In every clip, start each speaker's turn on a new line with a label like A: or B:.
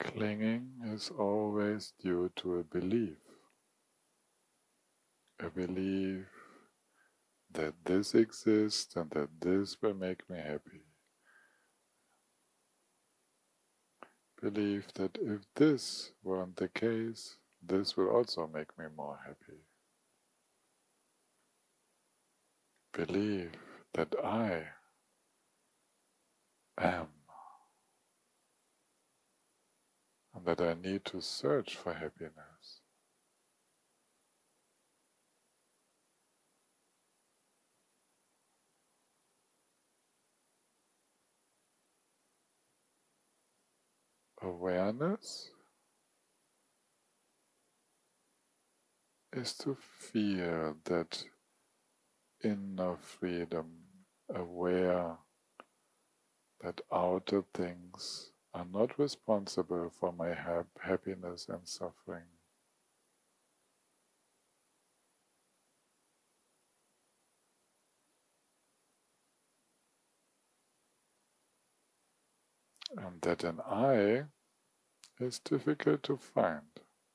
A: Clinging is always due to a belief that this exists and that this will make me happy. Believe that if this weren't the case, this will also make me more happy. Believe that I am and that I need to search for happiness. Awareness is to feel that inner freedom, aware that outer things are not responsible for my happiness and suffering. And that an I is difficult to find.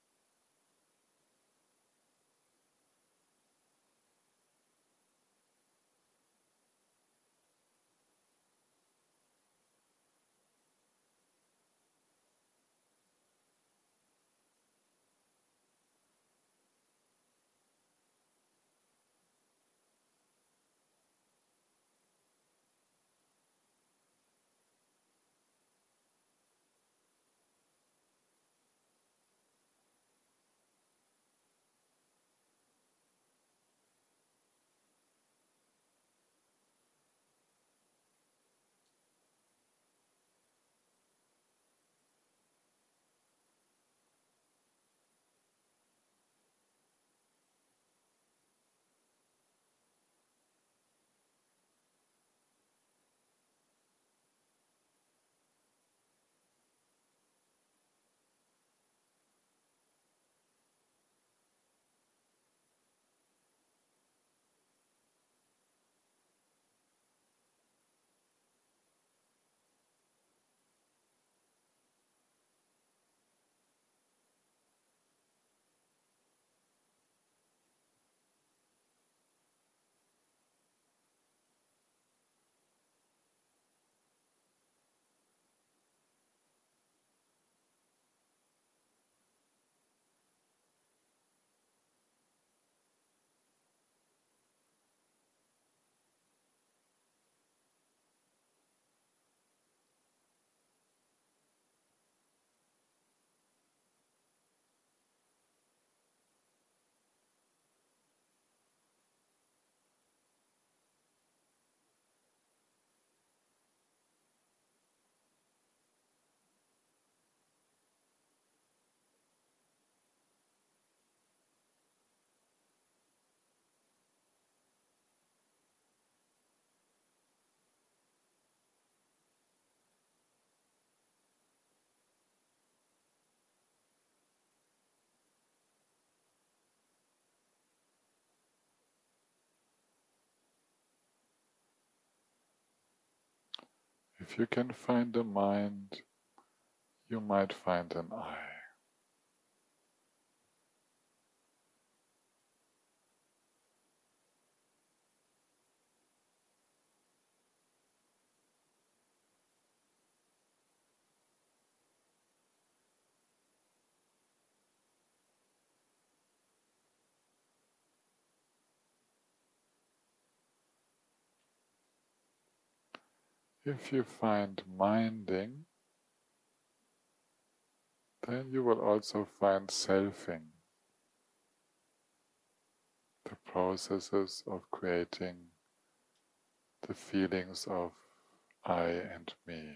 A: If you can find a mind, you might find an I. If you find minding, then you will also find selfing, the processes of creating the feelings of I and me.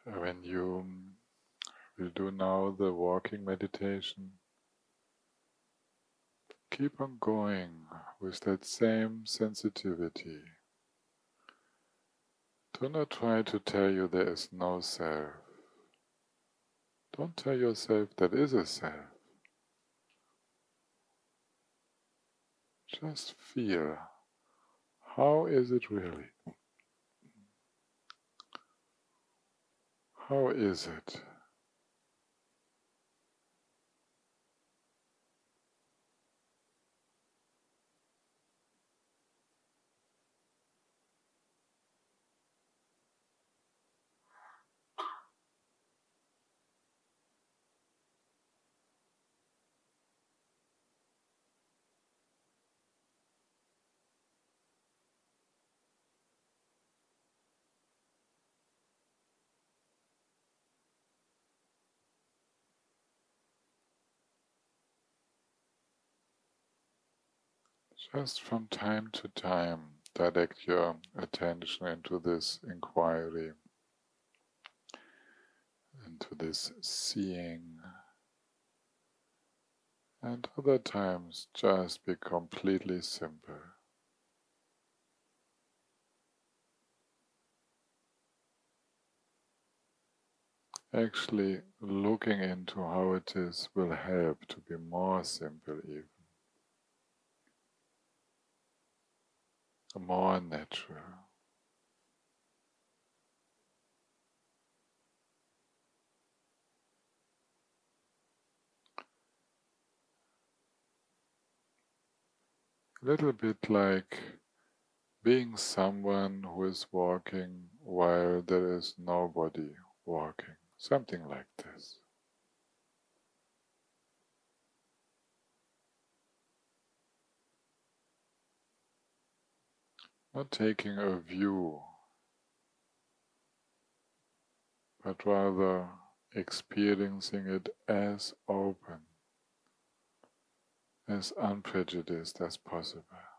A: When you will do now the walking meditation, keep on going with that same sensitivity. Do not try to tell you there is no self. Don't tell yourself there is a self. Just feel, how is it really? How is it? Just from time to time, direct your attention into this inquiry, into this seeing, and other times just be completely simple. Actually, looking into how it is will help to be more simple even, more natural. A little bit like being someone who is walking while there is nobody walking, something like this. Not taking a view, but rather experiencing it as open, as unprejudiced as possible.